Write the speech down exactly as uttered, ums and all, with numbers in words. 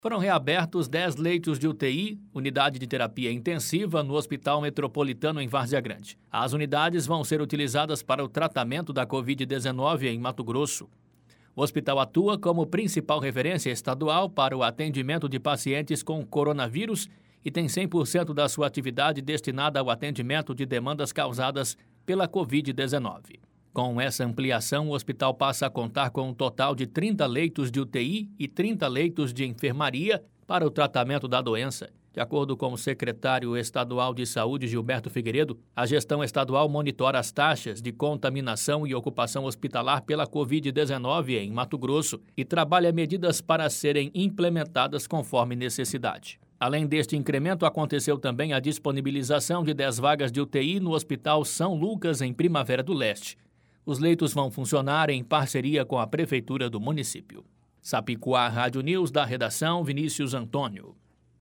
Foram reabertos dez leitos de U T I, unidade de terapia intensiva, no Hospital Metropolitano em Várzea Grande. As unidades vão ser utilizadas para o tratamento da covid dezenove em Mato Grosso. O hospital atua como principal referência estadual para o atendimento de pacientes com coronavírus e tem cem por cento da sua atividade destinada ao atendimento de demandas causadas pela covid dezenove. Com essa ampliação, o hospital passa a contar com um total de trinta leitos de U T I e trinta leitos de enfermaria para o tratamento da doença. De acordo com o secretário estadual de Saúde, Gilberto Figueiredo, a gestão estadual monitora as taxas de contaminação e ocupação hospitalar pela covid dezenove em Mato Grosso e trabalha medidas para serem implementadas conforme necessidade. Além deste incremento, aconteceu também a disponibilização de dez vagas de U T I no Hospital São Lucas, em Primavera do Leste. Os leitos vão funcionar em parceria com a Prefeitura do município. Sapicoá Rádio News, da redação Vinícius Antônio.